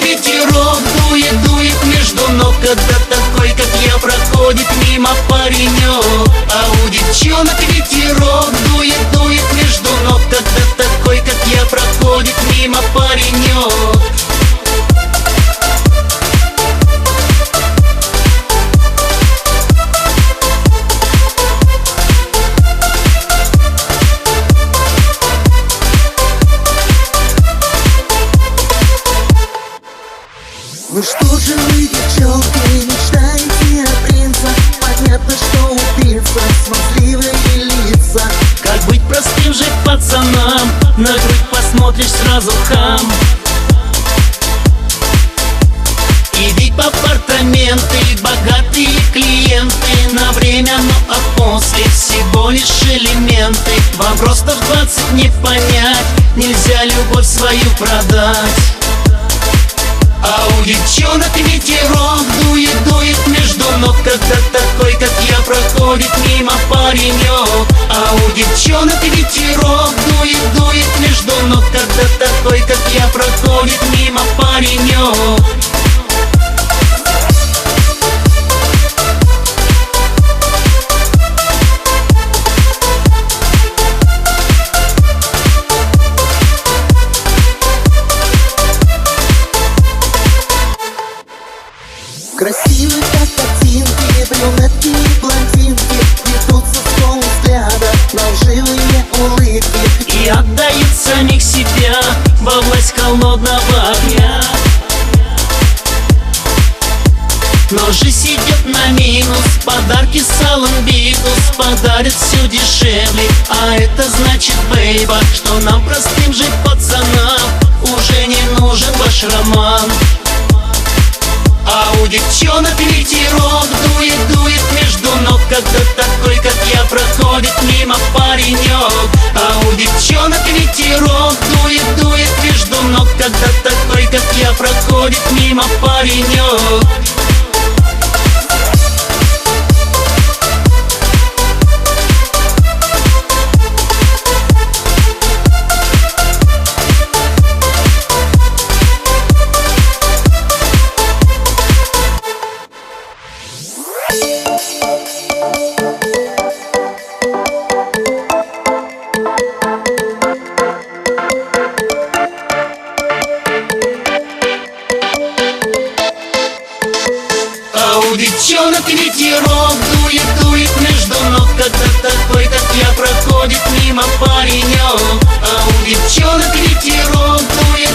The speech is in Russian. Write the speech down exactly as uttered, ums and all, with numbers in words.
ветерок дует, дует между ног, когда такой, как я, проходит мимо паренек. А у девчонок ветерок дует, дует между ног, когда такой, как я, проходит мимо паренек. Ну что же вы, девчонки, мечтаете о принцах? Понятно, что убийца, смазливые лица. Как быть простым же пацанам? На грудь посмотришь, сразу хам. Иди по апартаменты, богатые клиенты на время, ну а после всего лишь элементы. Вам просто в двадцать не понять, нельзя любовь свою продать. А у девчонок ветерок дует, дует между ног, когда такой, как я, проходит мимо паренек. А у девчонок ветерок дует, дует между ног, когда такой, как я, проходит мимо паренек. Красивые как картинки, брюнетки и блондинки, ведутся с полувзгляда на лживые улыбки и отдают самих себя во власть холодного огня. Но жизнь идет на минус, подарки салон битус подарят все дешевле. А это значит, бейба, что нам, простым же пацанам, уже не нужен ваш роман. А у девчонок ветерок дует, дует между ног, когда такой, как я, проходит мимо паренек. А у девчонок ветерок дует, дует между ног, когда такой, как я, проходит мимо паренек. У девчонок ветерок дует, дует между ног, когда такой, как я, проходит мимо паренек. А у девчонок ветерок дует,